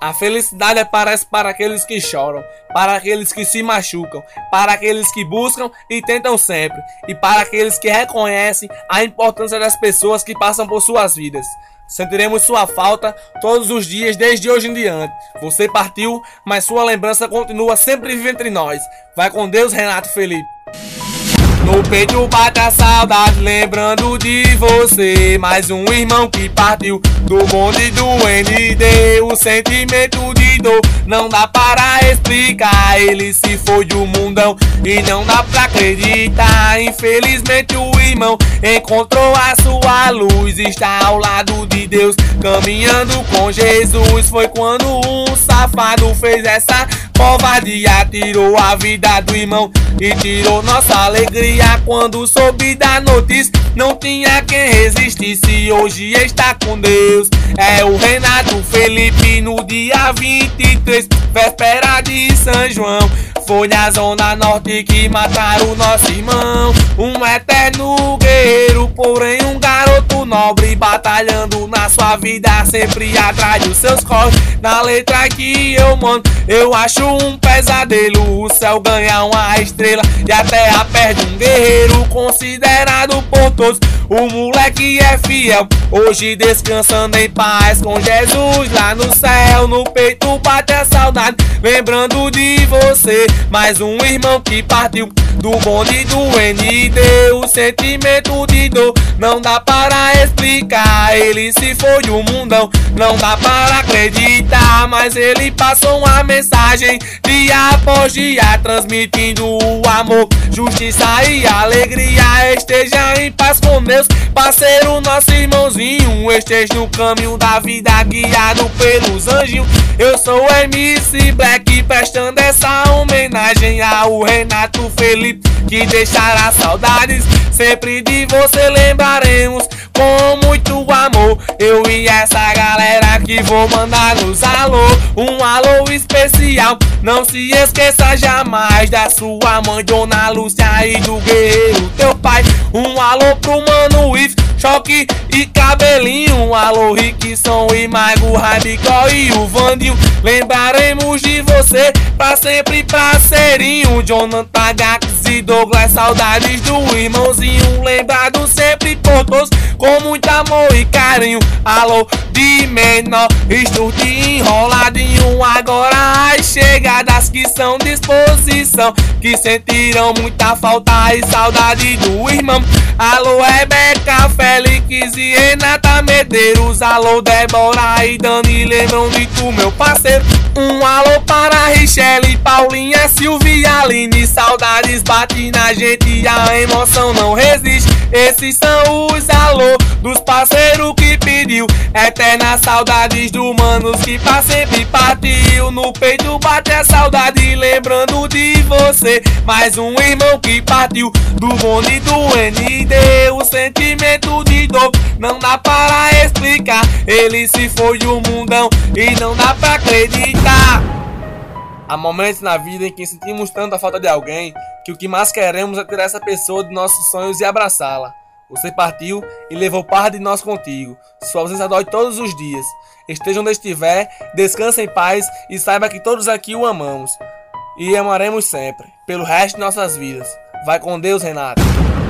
A felicidade aparece para aqueles que choram, para aqueles que se machucam, para aqueles que buscam e tentam sempre, e para aqueles que reconhecem a importância das pessoas que passam por suas vidas. Sentiremos sua falta todos os dias desde hoje em diante. Você partiu, mas sua lembrança continua sempre viva entre nós. Vai com Deus, Renato Felipe. No peito bate a saudade, lembrando de você. Mais um irmão que partiu do bonde do ND. O sentimento de dor não dá para explicar. Ele se foi do mundão e não dá pra acreditar. Infelizmente o irmão encontrou a sua luz. Está ao lado de Deus, caminhando com Jesus. Foi quando um safado fez essa covardia, tirou a vida do irmão e tirou nossa alegria. Quando soube da notícia, não tinha quem resistisse. Hoje está com Deus, é o Renato Felipe. No dia 23, véspera de São João, foi na zona norte que mataram o nosso irmão. Um eterno guerreiro, porém um garoto nobre, batalhando na sua vida, sempre atrás dos seus corres. Na letra que eu mando, eu acho um pesadelo. O céu ganha uma estrela e a terra perde um guerreiro, considerado por todos o moleque é fiel. Hoje descansando em paz com Jesus lá no céu. No peito bate a saudade, lembrando de você. Mais um irmão que partiu do bonde do ND. O sentimento de dor não dá para explicar. Ele se foi do mundão, não dá para acreditar. Mas ele passou uma mensagem dia após dia, transmitindo o amor, justiça e alegria. Esteja em paz com Deus, parceiro, nosso irmãozinho. Esteja no caminho da vida, guiado pelos anjinhos. Eu sou o MC Black, prestando essa homenagem ao Renato Felipe, que deixará saudades. Sempre de você lembraremos com muito amor. Eu e essa galera que vou mandar nos alô. Um alô especial, não se esqueça jamais da sua mãe, Dona Lúcia, e do guerreiro teu pai. Um alô pro Mano If, Choque e Cabelinho. Um alô Rickson e Maigo, Rabicó e o Vandinho. Lembraremos de você pra sempre, parceirinho. Jonathan Gax e Douglas, saudades do irmãozinho. Lembrado sempre por todos com muito amor e carinho. Alô de menor, estude enroladinho. Agora as chegadas que são disposição, que sentiram muita falta e saudade do irmão. Alô Rebeca, Félix e Renata Medeiros. Alô Débora e Dani, lembram de tu, meu parceiro. Um alô para Richelle, Paulinha, Silvia e Aline. Saudades bate na gente, a emoção não resiste. Esses são os alô dos parceiros que pediu. Eternas saudades do manos que pra sempre partiu. No peito bate a saudade, lembrando de você. Mais um irmão que partiu do bonde do ND. O sentimento de dor não dá para explicar. Ele se foi do mundão e não dá pra acreditar. Há momentos na vida em que sentimos tanta falta de alguém que o que mais queremos é tirar essa pessoa de nossos sonhos e abraçá-la. Você partiu e levou parte de nós contigo. Sua ausência dói todos os dias. Esteja onde estiver, descanse em paz e saiba que todos aqui o amamos e amaremos sempre, pelo resto de nossas vidas. Vai com Deus, Renato.